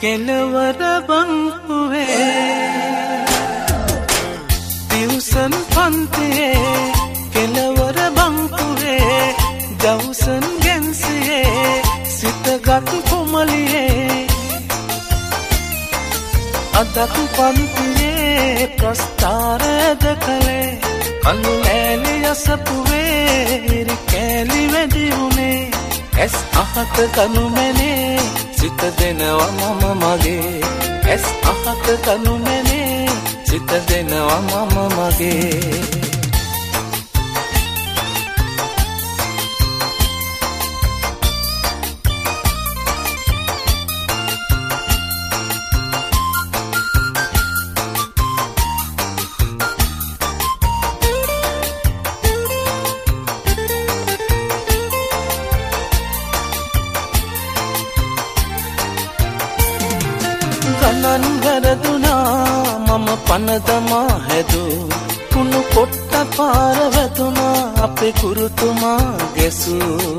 කෙලවර බංකුවේ තිවුසන් පන්තියේ කෙලවර බංකුවේ දවුසන් ගැන්සියේ සිතගත් කුමලියේ අදක් පන්තියේ ප්‍රස්ථාරද කළේ කළු ලෑලි යසපුවේ ඉරි කෑලි වැඩි වුණේ ඇස් අහක කනු මැනේ සිත දෙනවා මම මගේ ඇස් අහක කනු මැනේ සිත දෙනවා මම මගේ ගණන් වැරදුනා මම පනදමා හැදූ කුණු කොට්ට පාර වැදුනා අපේ කුරුතුමා ගැසූ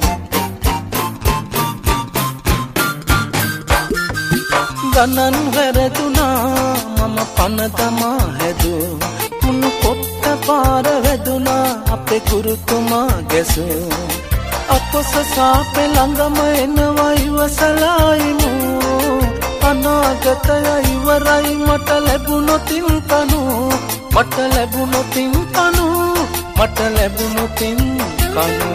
ගණන් වැරදුනා මම පනදමා හැදූ කුණු කොට්ට පාර වැදුනා අපේ කුරුතුමා ගැසූ අපොස සාපේ ළඟම එනවා ඉවසලායිමු අනාගතය ඉවරයි මට ලැබුණොතින් කනු මට ලැබුණොතින් කනු මට ලැබුණොතින් කනු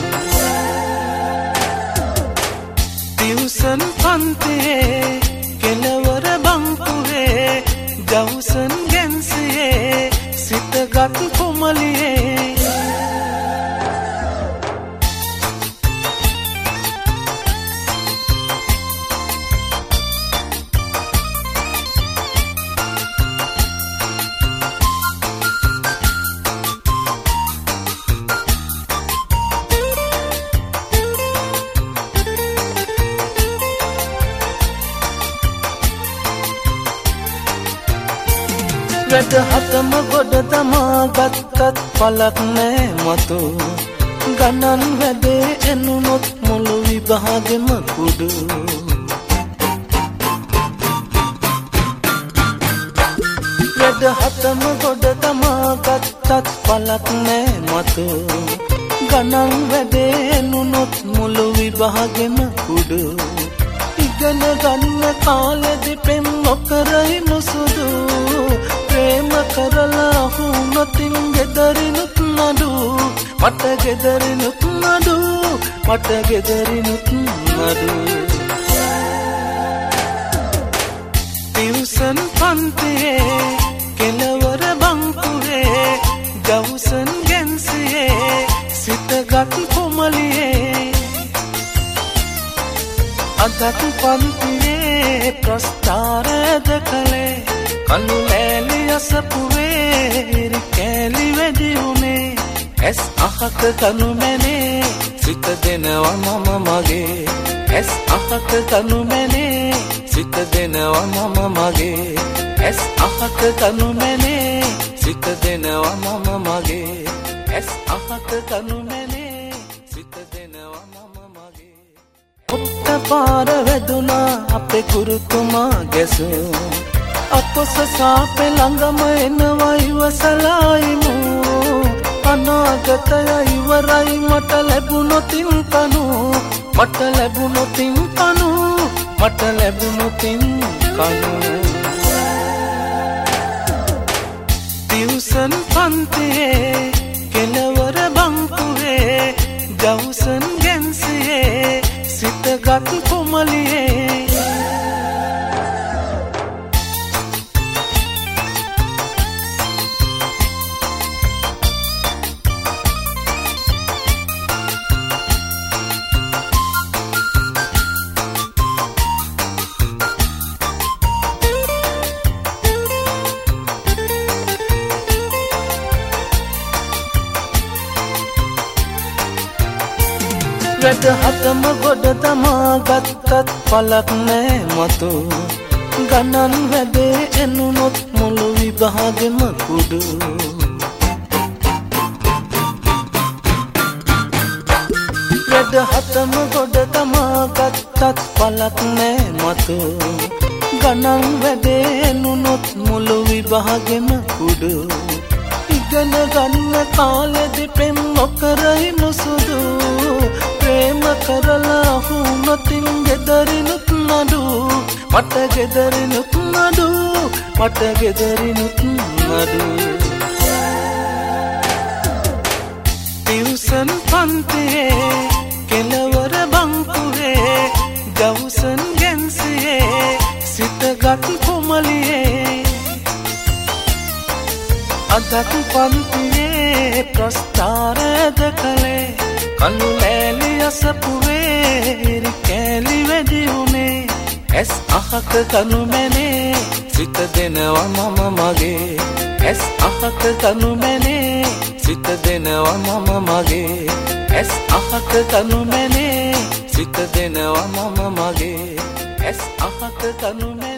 තිවුසන් පන්තියේ කෙලවර බංකුවේ දවුසන් ගැන්සියේ සිතගත් කුමලියේ වැඩ හතම ගොඩ තමා ගත්තත් පලක් නෑ මතු ගණන් වැඩේ එනුනොත් මුළු විභාගෙම කුඩු වැඩ හතම ගොඩ තමා ගත්තත් පලක් නෑ මතු ගණන් වැඩේ එනුනොත් මුළු විභාගෙම කුඩු ඉගෙන ගන්න කාලෙදි පෙම් නොකරයි නුසුදු ප්‍රේම කරලා හුනොතින් ගෙදරිනුත් නඩු මට ගෙදරිනුත් නඩු මට ගෙදරිනුත් නඩු තිවුසන් පන්තියේ කෙලවර බංකුවේ දවුසන් ගැන්සියේ සිතගත් කුමලියේ අදක් පන්තියේ ප්‍රස්ථාරද කළේ කළු ලෑලි යසපුවේ ඉරි කෑලි වැඩි වුණේ ඇස් අහක කනු මැනේ සිත දෙනවා මම මගේ ඇස් අහක කනු මැනේ සිත දෙනවා මම මගේ ඇස් අහක කනු මැනේ සිත දෙනවා මම මගේ ඇස් අහක කනු මැනේ සිත දෙනවා මම මගේ කොට්ට පාර වැදුනා අපේ කුරුතුමා ගැසූ අපොස සාපේ ළඟම එනවා ඉවසලායිමු අනාගතය ඉවරයි මට ලැබුණොතින් කනු මට ලැබුණොතින් කනු මට ලැබුණොතින් කනු තිවුසන් පන්තියේ කෙලවර බංකුවේ දවුසන් ගැන්සියේ සිතගත් කුමලියේ වැඩ හතම ගොඩ තමා ගත්තත් පලක් නෑ මතු ගණන් වැඩේ එනුනොත් මුළු විභාගෙම කුඩු වැඩ හතම ගොඩ තමා ගත්තත් පලක් නෑ මතු ගණන් වැඩේ නුනොත් මුළු විභාගෙම කුඩු ඉගෙන ගන්න කාලෙදි පෙම් නොකරයි නුසුදු ප්‍රේම කරලා හුනොතින් ගෙදරිනුත් නඩු මට ගෙදරිනුත් නඩු මට ගෙදරිනුත් නඩු ටියුෂන් පන්තියේ කෙලවර බංකුවේ ගවුසන් ගැන්සියේ සිතගත් කොමලියේ අදත් පන්තියේ ප්‍රස්ථාරද කළේ කළු ලෑලි අසපුවේ කෑලි වැඩි උනේ ඇස් අහක කනු මැනේ සිත දෙනවා මම මගේ ඇස් අහක කනු මැනේ සිත දෙනවා මම මගේ ඇස් අහක කනු මැනේ සිත දෙනවා මම මගේ ඇස් අහක කනු මැනේ